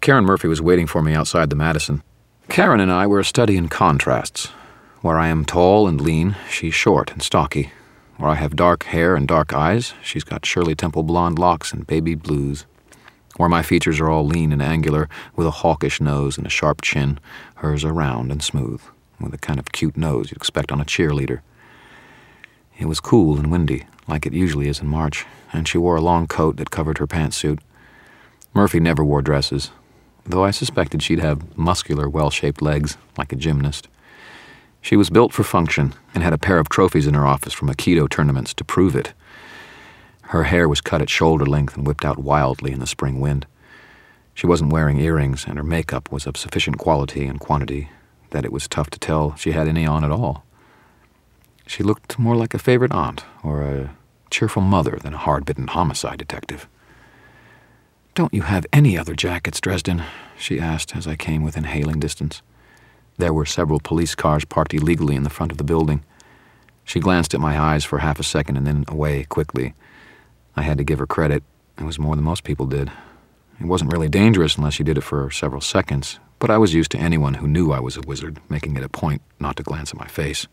Karen Murphy was waiting for me outside the Madison. Karen and I were a study in contrasts. Where I am tall and lean, she's short and stocky. Where I have dark hair and dark eyes, she's got Shirley Temple blonde locks and baby blues. Where my features are all lean and angular, with a hawkish nose and a sharp chin, hers are round and smooth, with the kind of cute nose you'd expect on a cheerleader. It was cool and windy, like it usually is in March, and she wore a long coat that covered her pantsuit. Murphy never wore dresses, though I suspected she'd have muscular, well-shaped legs, like a gymnast. She was built for function and had a pair of trophies in her office from Aikido tournaments to prove it. Her hair was cut at shoulder length and whipped out wildly in the spring wind. She wasn't wearing earrings, and her makeup was of sufficient quality and quantity that it was tough to tell she had any on at all. She looked more like a favorite aunt or a cheerful mother than a hard-bitten homicide detective. "Don't you have any other jackets, Dresden?" she asked as I came within hailing distance. There were several police cars parked illegally in the front of the building. She glanced at my eyes for half a second and then away quickly. I had to give her credit. It was more than most people did. It wasn't really dangerous unless you did it for several seconds, but I was used to anyone who knew I was a wizard, making it a point not to glance at my face.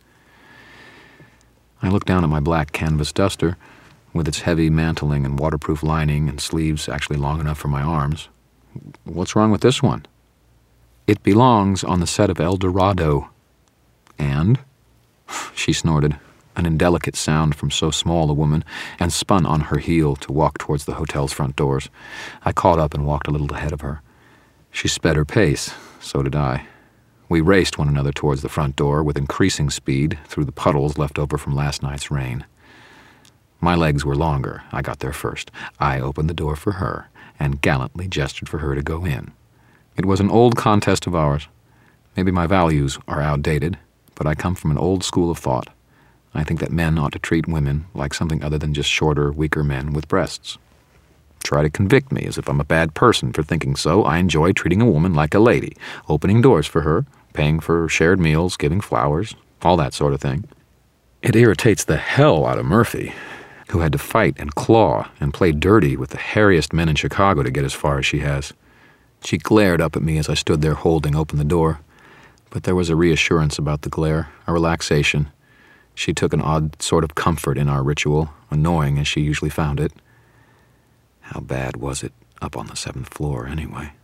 I looked down at my black canvas duster, with its heavy mantling and waterproof lining and sleeves actually long enough for my arms. "What's wrong with this one?" "It belongs on the set of El Dorado." "And?" She snorted, an indelicate sound from so small a woman, and spun on her heel to walk towards the hotel's front doors. I caught up and walked a little ahead of her. She sped her pace. So did I. We raced one another towards the front door with increasing speed through the puddles left over from last night's rain. My legs were longer. I got there first. I opened the door for her and gallantly gestured for her to go in. It was an old contest of ours. Maybe my values are outdated, but I come from an old school of thought. I think that men ought to treat women like something other than just shorter, weaker men with breasts. Try to convict me as if I'm a bad person for thinking so. I enjoy treating a woman like a lady, opening doors for her, paying for shared meals, giving flowers, all that sort of thing. It irritates the hell out of Murphy, who had to fight and claw and play dirty with the hairiest men in Chicago to get as far as she has. She glared up at me as I stood there holding open the door, but there was a reassurance about the glare, a relaxation. She took an odd sort of comfort in our ritual, annoying as she usually found it. How bad was it up on the 7th floor, anyway?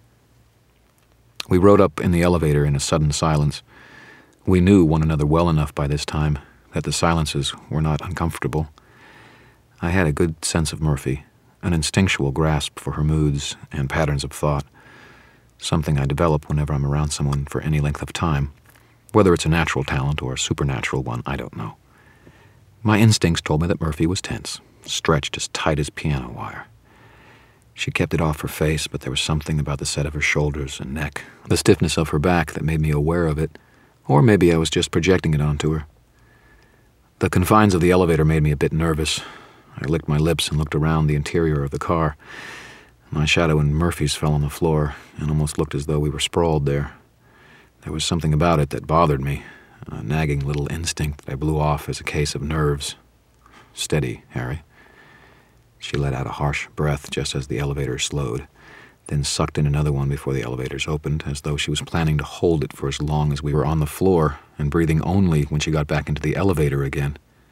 We rode up in the elevator in a sudden silence. We knew one another well enough by this time that the silences were not uncomfortable. I had a good sense of Murphy, an instinctual grasp for her moods and patterns of thought, something I develop whenever I'm around someone for any length of time. Whether it's a natural talent or a supernatural one, I don't know. My instincts told me that Murphy was tense, stretched as tight as piano wire. She kept it off her face, but there was something about the set of her shoulders and neck, the stiffness of her back that made me aware of it, or maybe I was just projecting it onto her. The confines of the elevator made me a bit nervous. I licked my lips and looked around the interior of the car. My shadow and Murphy's fell on the floor and almost looked as though we were sprawled there. There was something about it that bothered me, a nagging little instinct that I blew off as a case of nerves. "Steady, Harry." She let out a harsh breath just as the elevator slowed, then sucked in another one before the elevators opened, as though she was planning to hold it for as long as we were on the floor and breathing only when she got back into the elevator again.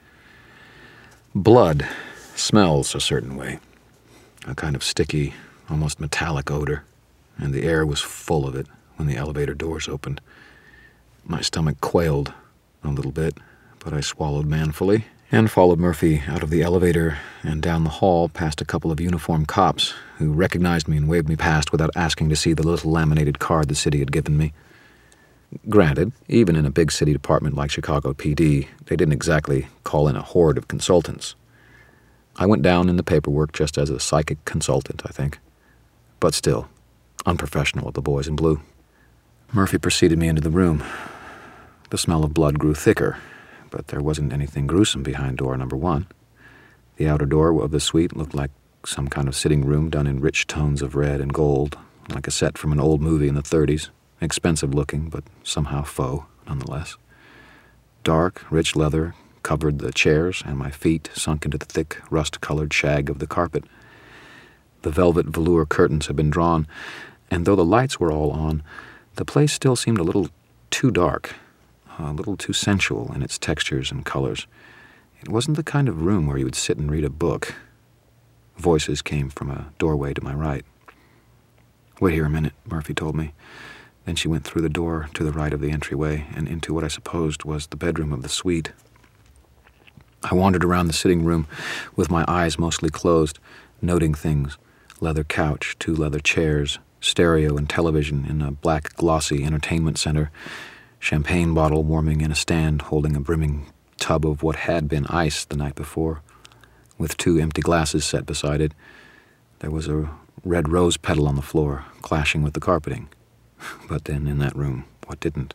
Blood smells a certain way, a kind of sticky, almost metallic odor, and the air was full of it when the elevator doors opened. My stomach quailed a little bit, but I swallowed manfully and followed Murphy out of the elevator and down the hall past a couple of uniformed cops who recognized me and waved me past without asking to see the little laminated card the city had given me. Granted, even in a big city department like Chicago PD, they didn't exactly call in a horde of consultants. I went down in the paperwork just as a psychic consultant, I think. But still, unprofessional of the boys in blue. Murphy preceded me into the room. The smell of blood grew thicker, but there wasn't anything gruesome behind door number 1. The outer door of the suite looked like some kind of sitting room done in rich tones of red and gold, like a set from an old movie in the 30s, expensive looking, but somehow faux, nonetheless. Dark, rich leather covered the chairs, and my feet sunk into the thick, rust-colored shag of the carpet. The velvet velour curtains had been drawn, And though the lights were all on, the place still seemed a little too dark, a little too sensual in its textures and colors. It wasn't the kind of room where you would sit and read a book. Voices came from a doorway to my right. "Wait here a minute," Murphy told me. Then she went through the door to the right of the entryway and into what I supposed was the bedroom of the suite. I wandered around the sitting room with my eyes mostly closed, noting things: leather couch, 2 leather chairs, stereo and television in a black glossy entertainment center, champagne bottle warming in a stand holding a brimming tub of what had been ice the night before, with 2 empty glasses set beside it. There was a red rose petal on the floor, clashing with the carpeting. But then in that room, what didn't?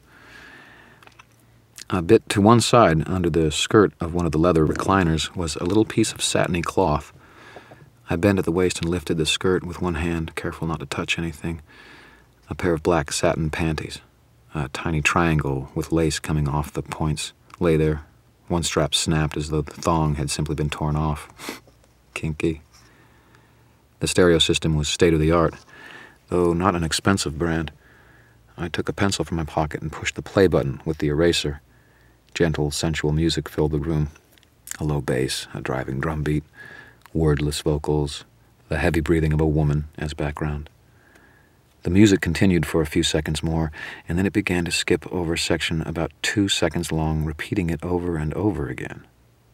A bit to one side, under the skirt of one of the leather recliners, was a little piece of satiny cloth. I bent at the waist and lifted the skirt with one hand, careful not to touch anything. A pair of black satin panties, a tiny triangle with lace coming off the points, lay there. One strap snapped as though the thong had simply been torn off. Kinky. The stereo system was state-of-the-art, though not an expensive brand. I took a pencil from my pocket and pushed the play button with the eraser. Gentle, sensual music filled the room. A low bass, a driving drum beat, wordless vocals, the heavy breathing of a woman as background. The music continued for a few seconds more, and then it began to skip over a section about 2 seconds long, repeating it over and over again.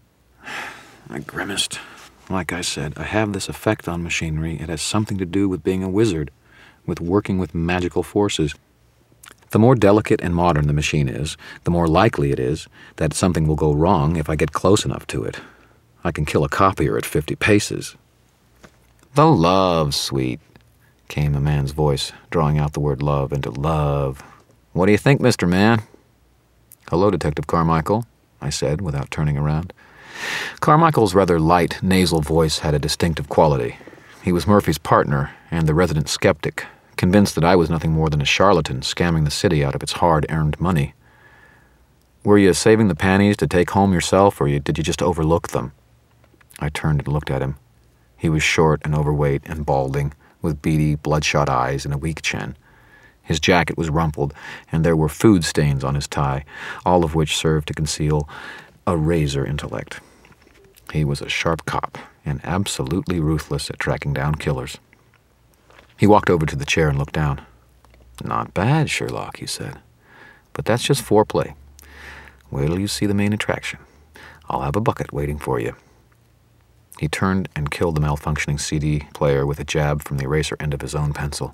I grimaced. Like I said, I have this effect on machinery. It has something to do with being a wizard, with working with magical forces. The more delicate and modern the machine is, the more likely it is that something will go wrong if I get close enough to it. I can kill a copier at 50 paces. "The love suite," came a man's voice, drawing out the word love into love. "What do you think, Mr. Man?" "Hello, Detective Carmichael," I said without turning around. Carmichael's rather light, nasal voice had a distinctive quality. He was Murphy's partner and the resident skeptic, convinced that I was nothing more than a charlatan scamming the city out of its hard-earned money. "Were you saving the panties to take home yourself, or did you just overlook them?" I turned and looked at him. He was short and overweight and balding, with beady, bloodshot eyes and a weak chin. His jacket was rumpled, and there were food stains on his tie, all of which served to conceal a razor intellect. He was a sharp cop and absolutely ruthless at tracking down killers. He walked over to the chair and looked down. "Not bad, Sherlock," he said. "But that's just foreplay. Wait till you see the main attraction. I'll have a bucket waiting for you." He turned and killed the malfunctioning CD player with a jab from the eraser end of his own pencil.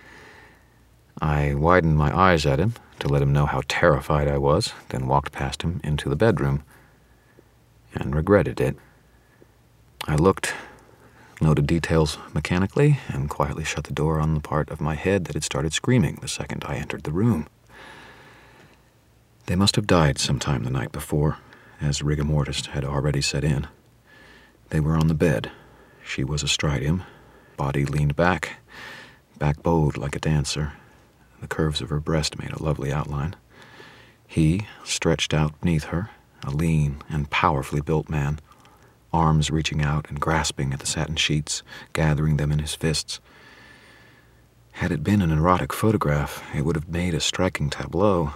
I widened my eyes at him to let him know how terrified I was, then walked past him into the bedroom and regretted it. I looked, noted details mechanically, and quietly shut the door on the part of my head that had started screaming the second I entered the room. They must have died sometime the night before, as rigor mortis had already set in. They were on the bed. She was astride him, body leaned back bowed like a dancer. The curves of her breast made a lovely outline. He, stretched out beneath her, a lean and powerfully built man, arms reaching out and grasping at the satin sheets, gathering them in his fists. Had it been an erotic photograph, it would have made a striking tableau.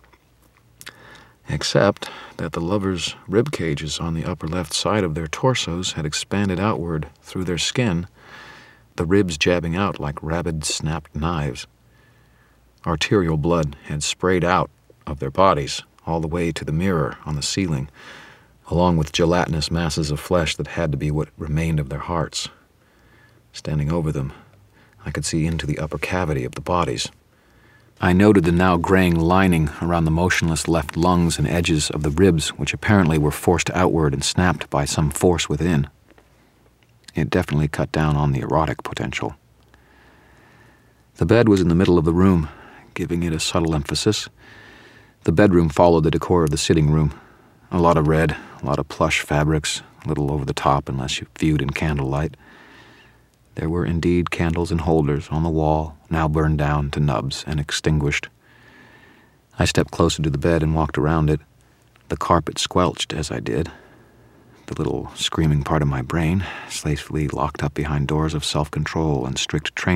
Except that the lovers' rib cages on the upper left side of their torsos had expanded outward through their skin, the ribs jabbing out like rabid, snapped knives. Arterial blood had sprayed out of their bodies all the way to the mirror on the ceiling, along with gelatinous masses of flesh that had to be what remained of their hearts. Standing over them, I could see into the upper cavity of the bodies. I noted the now graying lining around the motionless left lungs and edges of the ribs, which apparently were forced outward and snapped by some force within. It definitely cut down on the erotic potential. The bed was in the middle of the room, giving it a subtle emphasis. The bedroom followed the decor of the sitting room. A lot of red, a lot of plush fabrics, a little over the top unless you viewed in candlelight. There were indeed candles in holders on the wall, now burned down to nubs and extinguished. I stepped closer to the bed and walked around it. The carpet squelched as I did. The little screaming part of my brain, safely locked up behind doors of self-control and strict training,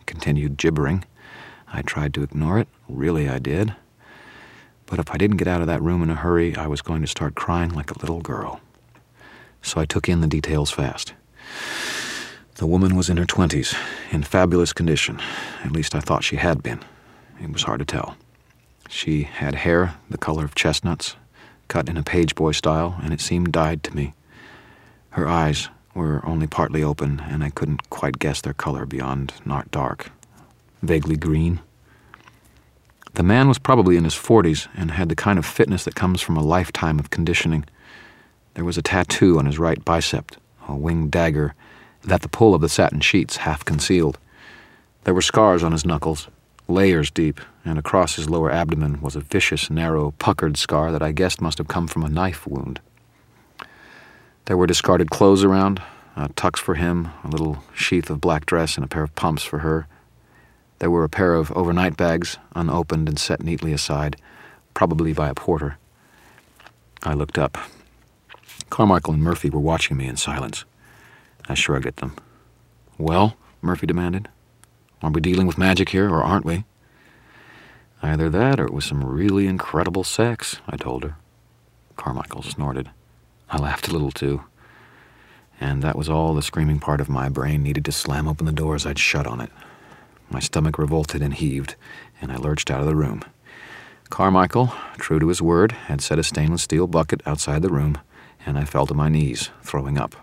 continued gibbering. I tried to ignore it. Really, I did. But if I didn't get out of that room in a hurry, I was going to start crying like a little girl. So I took in the details fast. The woman was in her 20s, in fabulous condition. At least I thought she had been. It was hard to tell. She had hair the color of chestnuts, cut in a page boy style, and it seemed dyed to me. Her eyes were only partly open, and I couldn't quite guess their color beyond not dark, vaguely green. The man was probably in his 40s and had the kind of fitness that comes from a lifetime of conditioning. There was a tattoo on his right bicep, a winged dagger that the pull of the satin sheets half concealed. There were scars on his knuckles, layers deep, and across his lower abdomen was a vicious, narrow, puckered scar that I guessed must have come from a knife wound. There were discarded clothes around, tucks for him, a little sheath of black dress, and a pair of pumps for her. There were a pair of overnight bags, unopened and set neatly aside, probably by a porter. I looked up. Carmichael and Murphy were watching me in silence. I shrugged at them. "Well?" Murphy demanded. "Are we dealing with magic here, or aren't we?" "Either that, or it was some really incredible sex," I told her. Carmichael snorted. I laughed a little, too. And that was all the screaming part of my brain needed to slam open the doors I'd shut on it. My stomach revolted and heaved, and I lurched out of the room. Carmichael, true to his word, had set a stainless steel bucket outside the room, and I fell to my knees, throwing up.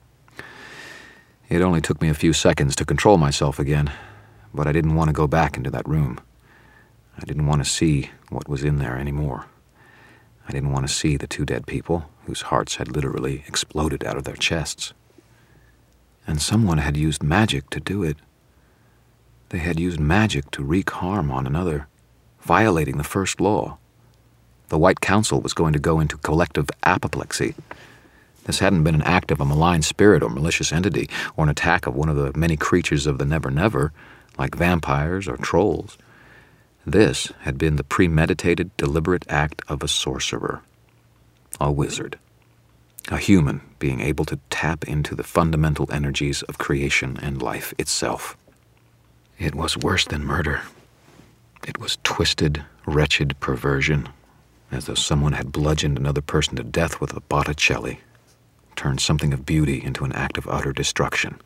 It only took me a few seconds to control myself again, but I didn't want to go back into that room. I didn't want to see what was in there anymore. I didn't want to see the two dead people whose hearts had literally exploded out of their chests. And someone had used magic to do it. They had used magic to wreak harm on another, violating the first law. The White Council was going to go into collective apoplexy. This hadn't been an act of a malign spirit or malicious entity, or an attack of one of the many creatures of the Never-Never, like vampires or trolls. This had been the premeditated, deliberate act of a sorcerer, a wizard, a human being able to tap into the fundamental energies of creation and life itself. It was worse than murder. It was twisted, wretched perversion, as though someone had bludgeoned another person to death with a Botticelli, turned something of beauty into an act of utter destruction.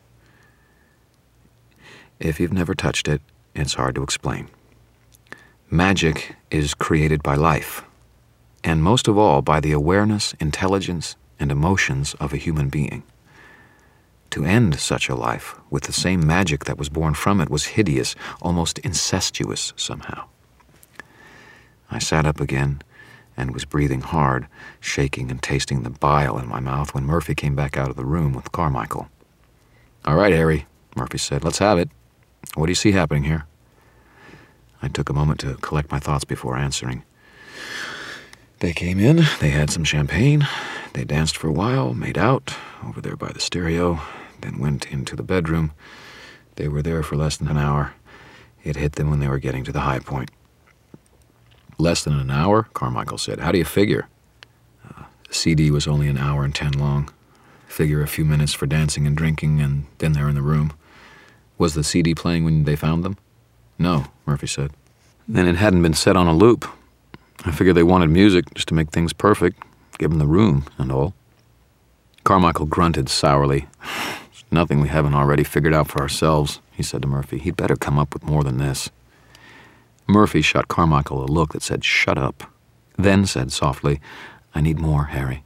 If you've never touched it, it's hard to explain. Magic is created by life, and most of all by the awareness, intelligence, and emotions of a human being. To end such a life with the same magic that was born from it was hideous, almost incestuous somehow. I sat up again and was breathing hard, shaking and tasting the bile in my mouth when Murphy came back out of the room with Carmichael. "All right, Harry," Murphy said, "let's have it. What do you see happening here?" I took a moment to collect my thoughts before answering. "They came in, they had some champagne, they danced for a while, made out, over there by the stereo, then went into the bedroom. They were there for less than an hour. It hit them when they were getting to the high point." "Less than an hour?" Carmichael said. "How do you figure?" The CD was only an hour and 10 long. Figure a few minutes for dancing and drinking, and then they're in the room. "Was the CD playing when they found them?" "No," Murphy said. "Then it hadn't been set on a loop. I figured they wanted music just to make things perfect, give them the room and all." Carmichael grunted sourly. "There's nothing we haven't already figured out for ourselves," he said to Murphy. "He'd better come up with more than this." Murphy shot Carmichael a look that said, "Shut up," then said softly, "I need more, Harry."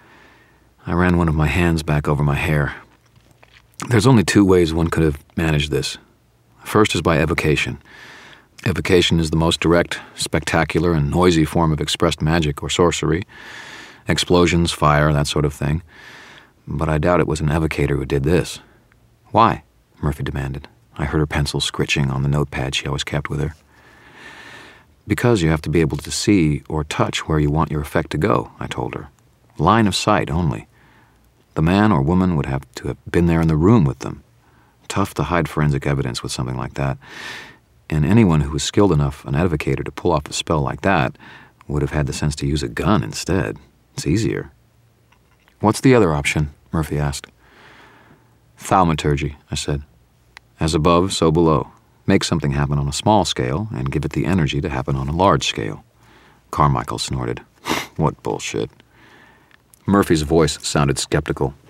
I ran one of my hands back over my hair. There's only two ways one could have managed this. First is by evocation. Evocation is the most direct, spectacular, and noisy form of expressed magic or sorcery. Explosions, fire, that sort of thing. But I doubt it was an evocator who did this. "Why?" Murphy demanded. I heard her pencil scritching on the notepad she always kept with her. "Because you have to be able to see or touch where you want your effect to go," I told her. "Line of sight only. The man or woman would have to have been there in the room with them. Tough to hide forensic evidence with something like that. And anyone who was skilled enough, an evocator, to pull off a spell like that would have had the sense to use a gun instead. It's easier." "What's the other option?" Murphy asked. "Thaumaturgy," I said. "As above, so below. Make something happen on a small scale and give it the energy to happen on a large scale. Carmichael snorted. What bullshit. Murphy's voice sounded skeptical.